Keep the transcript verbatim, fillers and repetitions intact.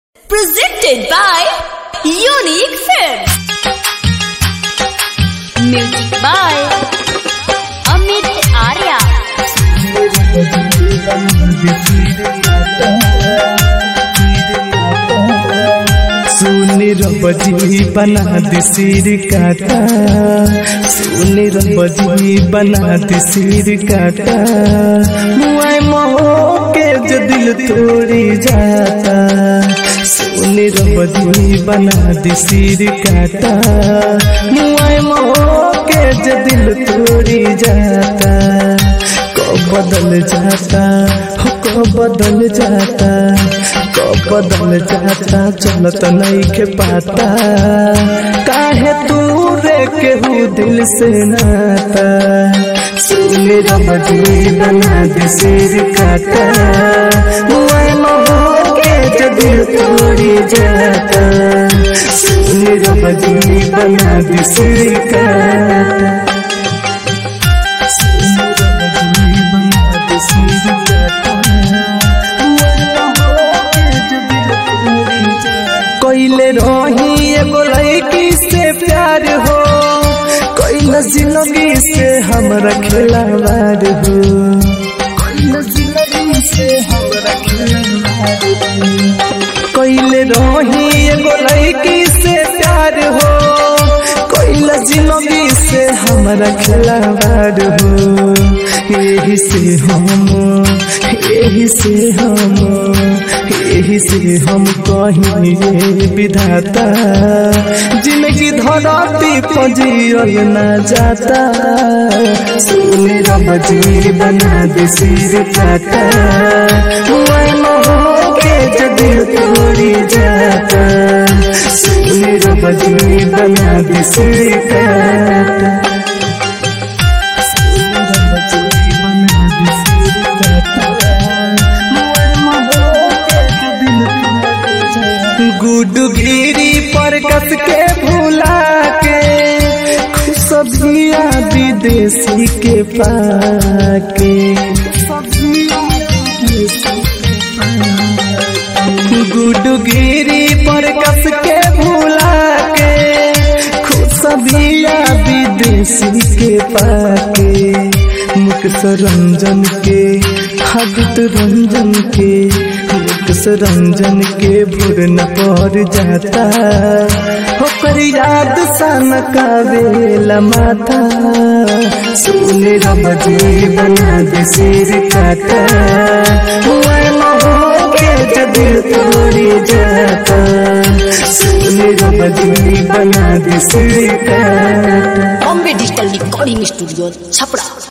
Presented by Unique Films. Music by Amit Arya. सुनी रबजी बना दी सिर काटा, सुनी रबजी बना दी सिर काटा, मुआई मोह के जो दिल तोड़ी जाता। सुनी रबजी बना दी सिर काटा, मुआई मोह के जो दिल तोड़ी जाता। कब बदल जाता हो कब बदल जाता, कब बदल जाता चलत नहीं के पाता। काहे तू रे केहू दिल से नाता। सुनी रबजी बना दे सिर काटा, मुआई मोह के जो दिल तोड़ी जाता। सुनी रबजी बना दे सिर काटा, कोइले रही एगो लड़की से प्यार हो, कोइले जिंदगी से हमरा खिलवाड़ हो, कोइले जिंदगी से हमरा खिलवाड़ हो। कोइले रही एगो लड़की से प्यार हो, कोइले जिंदगी से हमरा खिलवाड़ हो। यही से हम यही से हम यही से हम कहीं ये विधाता, जिंदगी धरती पजियल न जाता। सुनी रबजी बना दे सिर काटा, मुआई मोह के जो दिल तोड़ी जाता। सुनी रबजी बना दे सिर काटा, गुडगिरी पर कस के भुला के, खुशबिया विदेशी के पाके। गुडगिरी पर कस के भुला के, खुशबिया विदेशी के पाके। मुकेश रंजन के हादित रंजन के, मुकेश रंजन के भूर न पड़ जाता। होकर याद सन का बेला माथा। सुनी रबजी बना दे सिर काटा, मुआई मोह के जो दिल तोड़ी जाता। सुनी रबजी बना दे सिर काटा। Bombay Digital Recording Studio, Chapra.